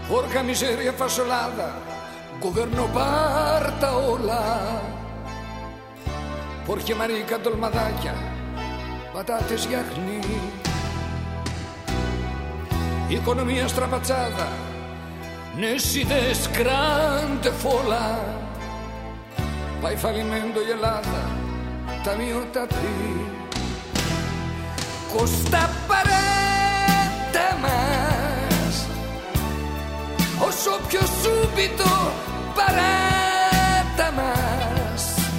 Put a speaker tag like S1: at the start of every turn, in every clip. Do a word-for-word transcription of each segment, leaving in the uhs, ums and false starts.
S1: Porca miseria fasolada, governo πάρτα όλα. Πόρχε μαρίκα τολμαδάκια, πατάτες γιαχνί. Οικονομία στραπατσάδα, νεσίδες grande fola. Πάει φαλιμέντο η Ελλάδα, ταμείο τα τρί. Κοστά παρέτα μας, όσο πιο σούμπιτο παράτα μας.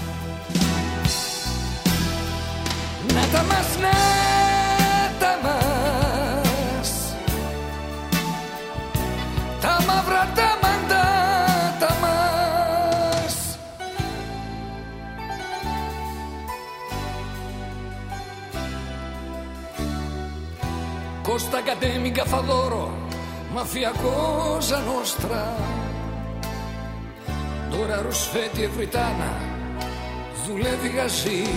S1: Να τα μας, να τα μας, τα μαύρα τα μαντάτα μας. Κώστα κατέμι καφαδόρο, μαφιακό ζανόστρα. Τώρα ρουσφέτη ευρυτάνα, δουλεύει γαζί.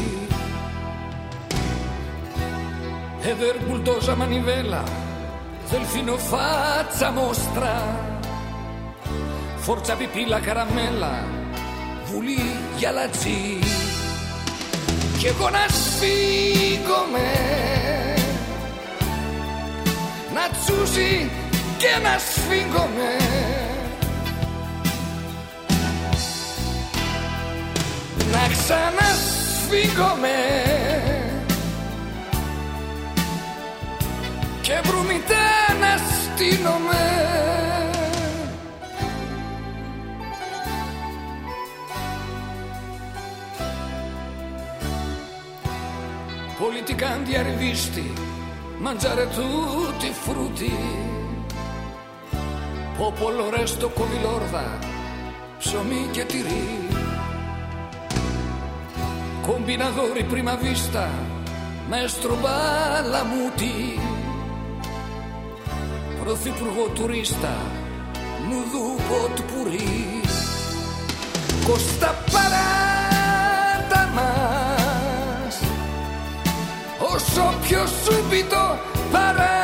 S1: Eder buldosa manivela, delfino faccia mostra. Forza pipilla caramella, βουλή γυαλατζή. Κι εγώ να σφίγγομαι, να τσούζει και να σφίγγομαι. Να ξανασφίγγομαι και βρουμητά να στείνομαι. Πολιτικάντι arrivisti, mangiare tutti i frutti. Popolo resto κοβιλόρδα, ψωμί και τυρί. Combinatori prima vista, maestro Balamuti. Πρωθυπουργό τουρίστα, νουδού ποτπουρί. Κώστα παράτα μας, όσο πιο σούμπιτο παρά.